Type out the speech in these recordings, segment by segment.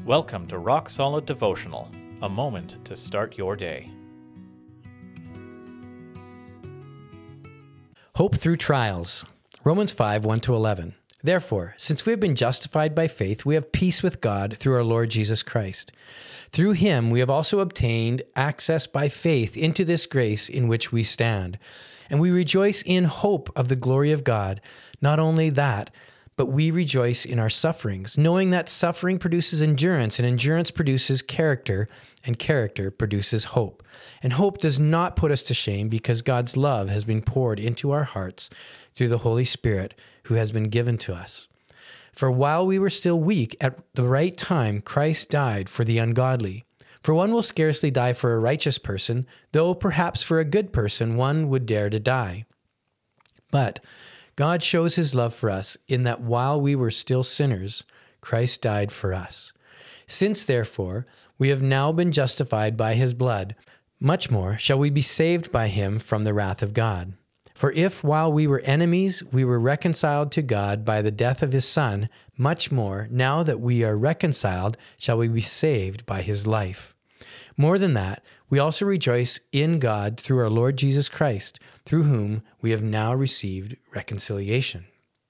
Welcome to Rock Solid Devotional, a moment to start your day. Hope through trials. Romans 5, 1-11. Therefore, since we have been justified by faith, we have peace with God through our Lord Jesus Christ. Through him we have also obtained access by faith into this grace in which we stand. And we rejoice in hope of the glory of God. Not only that, but we rejoice in our sufferings, knowing that suffering produces endurance, and endurance produces character, and character produces hope. And hope does not put us to shame, because God's love has been poured into our hearts through the Holy Spirit who has been given to us. For while we were still weak, at the right time Christ died for the ungodly. For one will scarcely die for a righteous person, though perhaps for a good person one would dare to die. But God shows his love for us in that while we were still sinners, Christ died for us. Since, therefore, we have now been justified by his blood, much more shall we be saved by him from the wrath of God. For if, while we were enemies, we were reconciled to God by the death of his Son, much more, now that we are reconciled, shall we be saved by his life. More than that, we also rejoice in God through our Lord Jesus Christ, through whom we have now received reconciliation.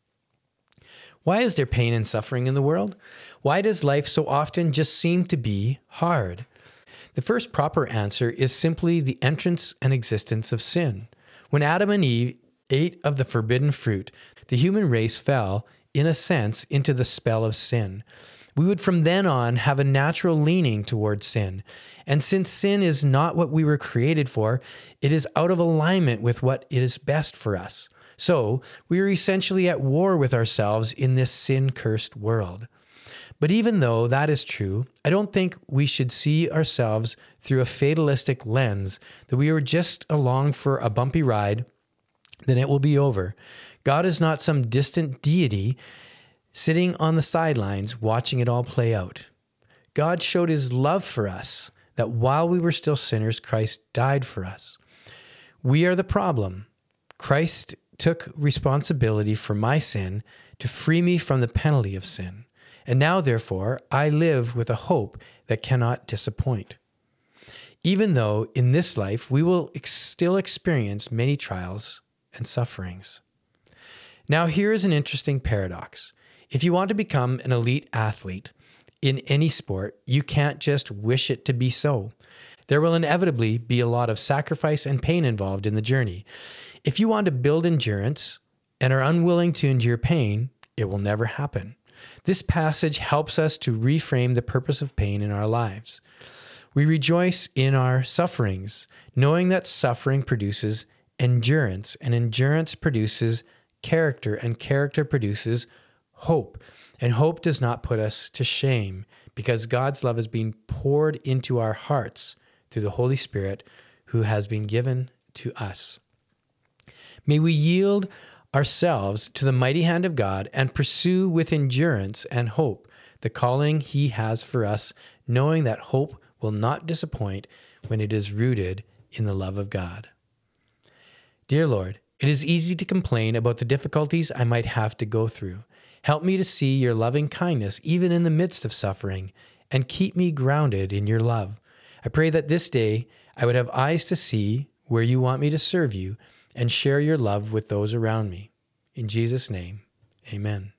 Why is there pain and suffering in the world? Why does life so often just seem to be hard? The first proper answer is simply the entrance and existence of sin. When Adam and Eve ate of the forbidden fruit, the human race fell, in a sense, into the spell of sin. We would from then on have a natural leaning towards sin. And since sin is not what we were created for, it is out of alignment with what is best for us. So we are essentially at war with ourselves in this sin-cursed world. But even though that is true, I don't think we should see ourselves through a fatalistic lens, that we are just along for a bumpy ride, then it will be over. God is not some distant deity sitting on the sidelines watching it all play out. God showed his love for us, that while we were still sinners, Christ died for us. We are the problem. Christ took responsibility for my sin to free me from the penalty of sin. And now, therefore, I live with a hope that cannot disappoint. Even though in this life we will still experience many trials and sufferings. Now, here is an interesting paradox. If you want to become an elite athlete in any sport, you can't just wish it to be so. There will inevitably be a lot of sacrifice and pain involved in the journey. If you want to build endurance and are unwilling to endure pain, it will never happen. This passage helps us to reframe the purpose of pain in our lives. We rejoice in our sufferings, knowing that suffering produces endurance, and endurance produces character, and character produces hope. And hope does not put us to shame, because God's love is being poured into our hearts through the Holy Spirit who has been given to us. May we yield ourselves to the mighty hand of God and pursue with endurance and hope the calling he has for us, knowing that hope will not disappoint when it is rooted in the love of God. Dear Lord, it is easy to complain about the difficulties I might have to go through. Help me to see your loving kindness even in the midst of suffering, and keep me grounded in your love. I pray that this day I would have eyes to see where you want me to serve you and share your love with those around me. In Jesus' name, amen.